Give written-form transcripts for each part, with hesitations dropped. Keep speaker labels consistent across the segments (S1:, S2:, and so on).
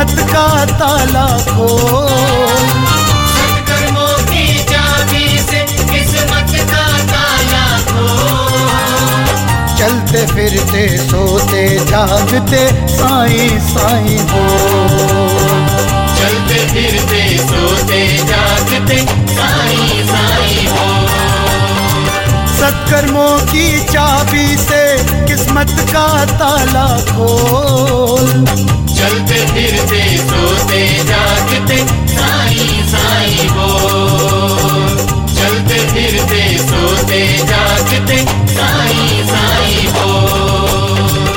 S1: किस्मत का ताला खोल।
S2: सत्कर्मों की चाबी से किस्मत का ताला खोल।
S1: चलते फिरते सोते जागते साईं साईं बोल।
S2: चलते फिरते सोते जागते साईं साईं बोल।
S1: सत्कर्मों की चाबी से किस्मत का ताला खोल।
S2: चलते फिरते सोते जागते साईं साईं बोल। चलते फिरते सोते जागते साईं साईं बोल।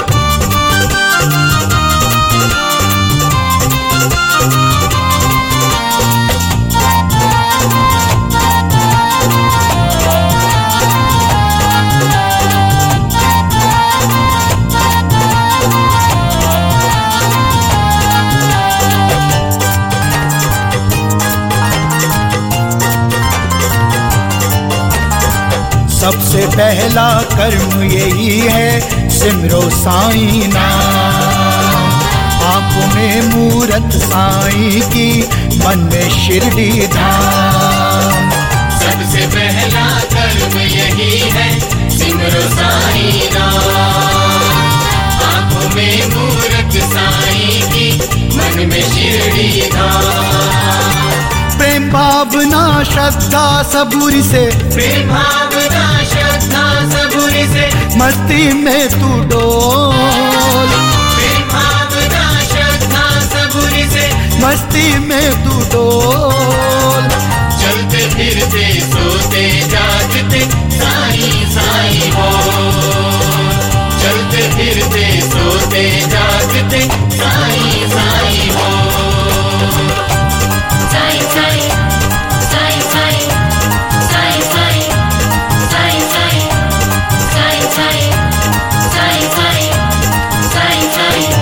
S1: सबसे पहला कर्म यही है सिमरो साईं नाम। आंखों में मूरत साईं की, मन में शिरडी धाम।
S2: सबसे पहला कर्म यही है सिमरो साईं नाम। आंखों में मूरत साईं की, मन में शिरडी धाम।
S1: प्रेम भावना श्रद्धा सबूरी से,
S2: प्रेम भावना श्रद्धा सबूरी से,
S1: मस्ती में तू डोल।
S2: प्रेम भावना श्रद्धा सबूरी से,
S1: मस्ती में तू डोल।
S2: चलते फिरते सोते जागते साईं साईं बोल। चलते फिरते सोते जागते साईं साईं बोल। साईं साईं साईं साईं साईं साईं साईं साईं साईं साईं साईं साईं साईं।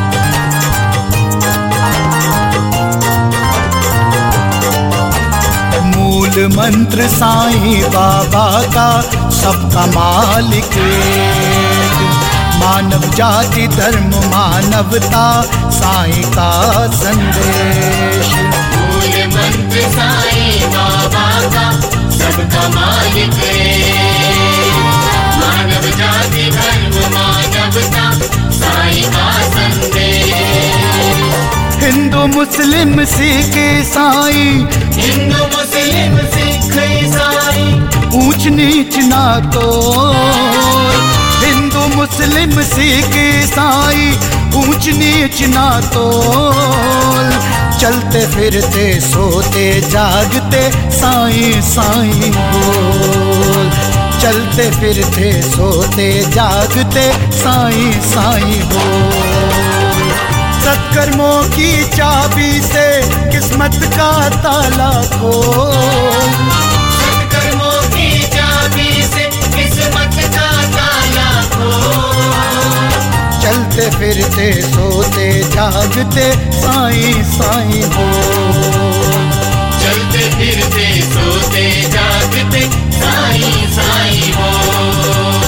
S1: मूल मंत्र साईं बाबा का सबका मालिक एक। मानव जाति धर्म मानवता साईं का संदेश।
S2: मूल मंत्र साईं बाबा का सबका मालिक एक। मानव जाति धर्म मानवता साईं का संदेश।
S1: हिंदू मुस्लिम सिख ईसाई,
S2: हिंदू मुस्लिम सिख ईसाई,
S1: ऊंच नीच ना तोल। हिंदू मुस्लिम सिख ईसाई, ऊंच नीच ना तोल। चलते फिरते सोते जागते साईं साईं बोल। चलते फिरते सोते जागते साईं साईं बोल। सत्कर्मों की चाबी से किस्मत का ताला खोल।
S2: सत्कर्मों की चाबी से किस्मत का ताला खोल।
S1: चलते फिरते सोते जागते साईं साईं बोल।
S2: चलते फिरते सोते जागते साईं साईं बोल।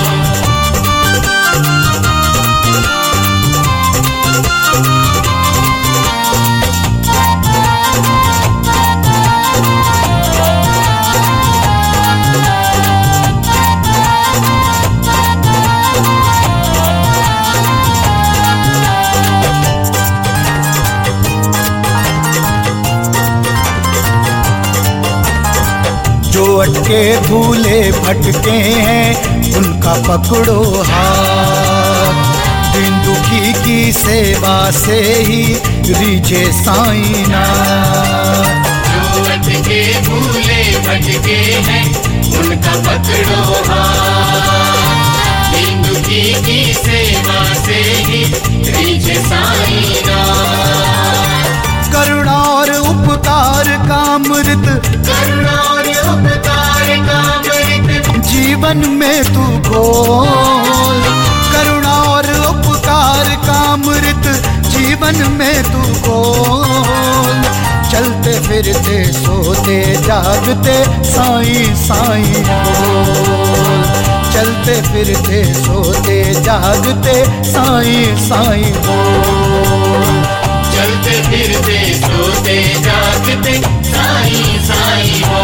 S1: जो अटके भूले भटके हैं उनका पकड़ो हाथ। दिन दुखी की सेवा से ही रीझे साईं नाथ।
S2: जो अटके भूले भटके हैं उनका पकड़ो हाथ। दिन दुखी की सेवा से ही रीझे साईं नाथ।
S1: करुणा और उपकार का अमृत,
S2: करुणा और उपकार का अमृत,
S1: जीवन में तू घोल। करुणा और उपकार का अमृत जीवन में तू घोल। चलते फिरते सोते जागते साईं साईं बोल। चलते फिरते सोते जागते साईं साईं बोल।
S2: चलते फिरते सोते जागते साईं साईं हो